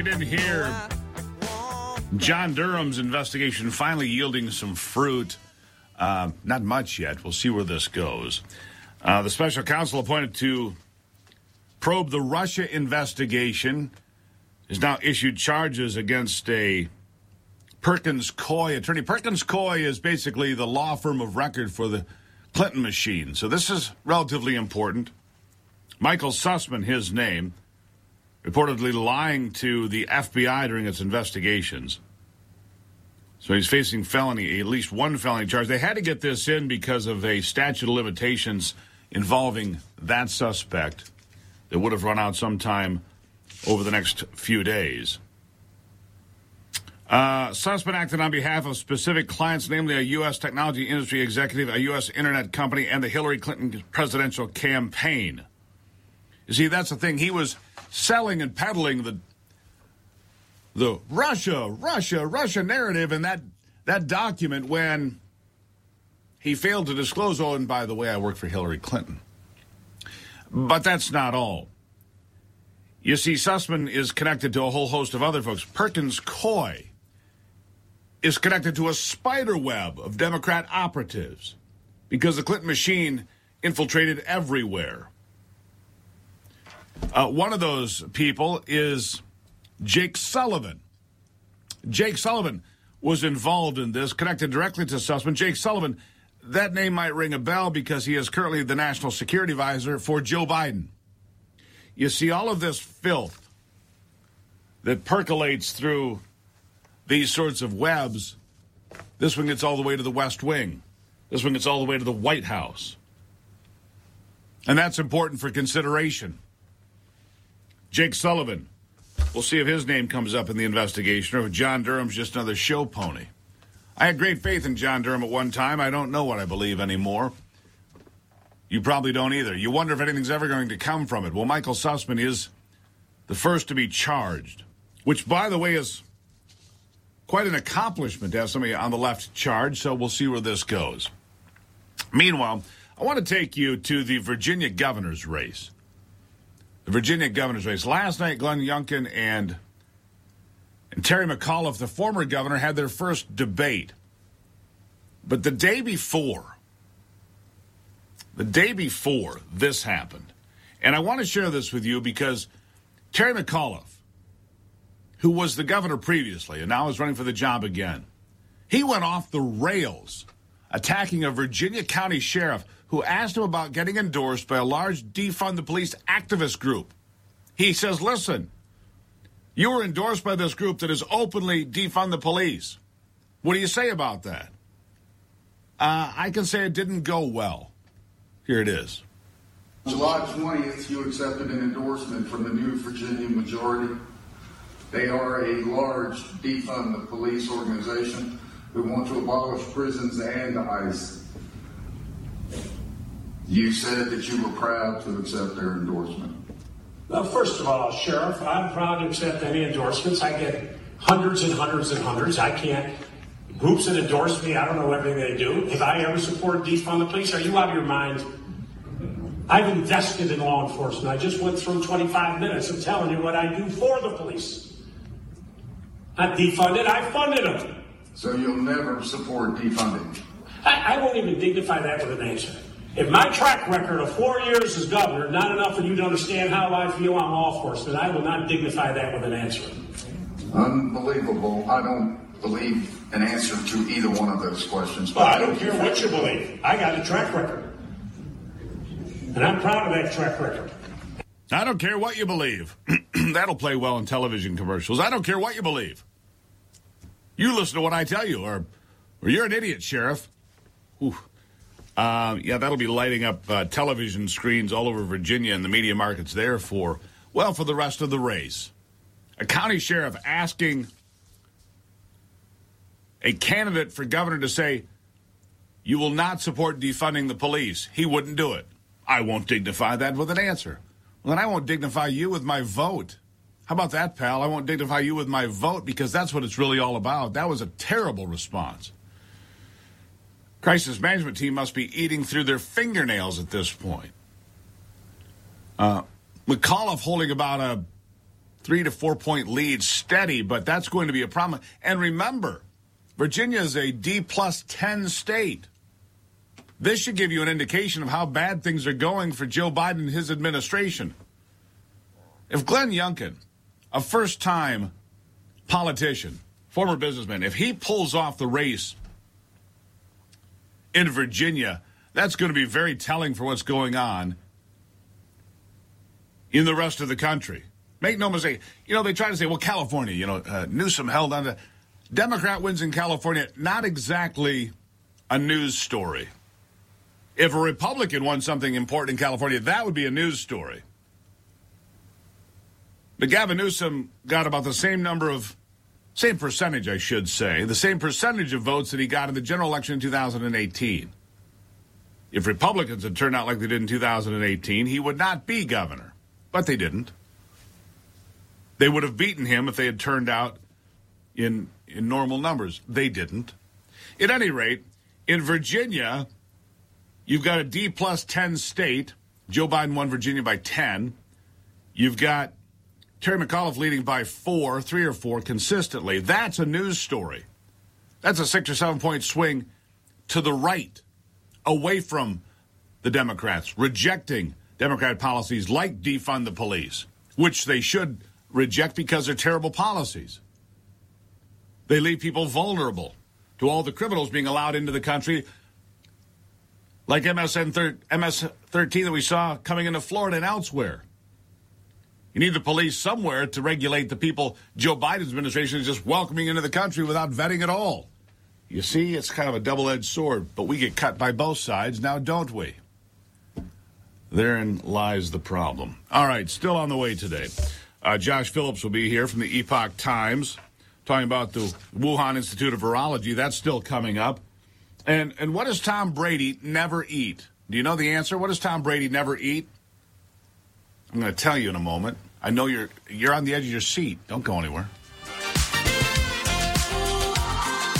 you didn't hear, John Durham's investigation finally yielding some fruit. Not much yet. We'll see where this goes. The special counsel appointed to probe the Russia investigation has now issued charges against a Perkins Coie attorney. Perkins Coie is basically the law firm of record for the Clinton machine. So this is relatively important. Michael Sussman, his name, reportedly lying to the FBI during its investigations. So he's facing felony, at least one felony charge. They had to get this in because of a statute of limitations involving that suspect that would have run out sometime over the next few days. Sussman acted on behalf of specific clients, namely a U.S. technology industry executive, a U.S. internet company, and the Hillary Clinton presidential campaign. You see, that's the thing. He was selling and peddling the Russia narrative in that document when he failed to disclose, oh, and by the way, I work for Hillary Clinton. But that's not all. You see, Sussman is connected to a whole host of other folks. Perkins Coie is connected to a spider web of Democrat operatives because the Clinton machine infiltrated everywhere. One of those people is Jake Sullivan. Jake Sullivan was involved in this, connected directly to Sussman. Jake Sullivan, that name might ring a bell because he is currently the national security advisor for Joe Biden. You see, all of this filth that percolates through these sorts of webs, this one gets all the way to the West Wing. This one gets all the way to the White House. And that's important for consideration. Jake Sullivan, we'll see if his name comes up in the investigation or if John Durham's just another show pony. I had great faith in John Durham at one time. I don't know what I believe anymore. You probably don't either. You wonder if anything's ever going to come from it. Well, Michael Sussman is the first to be charged, which, by the way, is quite an accomplishment to have somebody on the left charged, so we'll see where this goes. Meanwhile, I want to take you to the Virginia governor's race. The Virginia governor's race. Last night, Glenn Youngkin and Terry McAuliffe, the former governor, had their first debate. But the day before this happened, and I want to share this with you because Terry McAuliffe, who was the governor previously and now is running for the job again, he went off the rails attacking a Virginia county sheriff who asked him about getting endorsed by a large defund the police activist group. He says, listen, you were endorsed by this group that is openly defund the police. What do you say about that? I can say it didn't go well. Here it is. July 20th, you accepted an endorsement from the New Virginia Majority. They are a large defund the police organization who want to abolish prisons and ICE. You said that you were proud to accept their endorsement. Well, first of all, Sheriff, I'm proud to accept any endorsements. I get hundreds and hundreds and hundreds. I can't. Groups that endorse me, I don't know everything they do. If I ever support defund the police, are you out of your mind? I've invested in law enforcement. I just went through 25 minutes of telling you what I do for the police. Not defunded, I funded them. So you'll never support defunding? I won't even dignify that with an answer. If my track record of 4 years as governor, not enough for you to understand how I feel on law enforcement, I will not dignify that with an answer. Unbelievable. I don't believe an answer to either one of those questions. Well, I don't care what you believe. I got a track record. And I'm proud of that track record. I don't care what you believe. That'll play well in television commercials. I don't care what you believe. You listen to what I tell you, or you're an idiot, Sheriff. Ooh. Yeah, that'll be lighting up television screens all over Virginia and the media markets there for the rest of the race. A county sheriff asking a candidate for governor to say, you will not support defunding the police. He wouldn't do it. I won't dignify that with an answer. Well, then I won't dignify you with my vote. How about that, pal? I won't dignify you with my vote because that's what it's really all about. That was a terrible response. Crisis management team must be eating through their fingernails at this point. McAuliffe holding about 3 to 4 point lead, steady, but that's going to be a problem. And remember, Virginia is a D+10 state. This should give you an indication of how bad things are going for Joe Biden and his administration. If Glenn Youngkin, a first-time politician, former businessman, if he pulls off the race in Virginia, that's going to be very telling for what's going on in the rest of the country. Make no mistake. They try to say, well, California, Newsom held on to. Democrat wins in California, not exactly a news story. If a Republican won something important in California, that would be a news story. But Gavin Newsom got about the same percentage, I should say, the same percentage of votes that he got in the general election in 2018. If Republicans had turned out like they did in 2018, he would not be governor. But they didn't. They would have beaten him if they had turned out in normal numbers. They didn't. At any rate, in Virginia, you've got a D+10 state. Joe Biden won Virginia by 10. You've got Terry McAuliffe leading by 3 or 4 consistently. That's a news story. That's a 6 or 7 point swing to the right, away from the Democrats, rejecting Democrat policies like defund the police, which they should reject because they're terrible policies. They leave people vulnerable to all the criminals being allowed into the country, like MS-13 that we saw coming into Florida and elsewhere. You need the police somewhere to regulate the people Joe Biden's administration is just welcoming into the country without vetting at all. You see, it's kind of a double-edged sword, but we get cut by both sides now, don't we? Therein lies the problem. All right, still on the way today. Josh Phillips will be here from the Epoch Times talking about the Wuhan Institute of Virology. That's still coming up. And what does Tom Brady never eat? Do you know the answer? What does Tom Brady never eat? I'm going to tell you in a moment. I know you're on the edge of your seat. Don't go anywhere.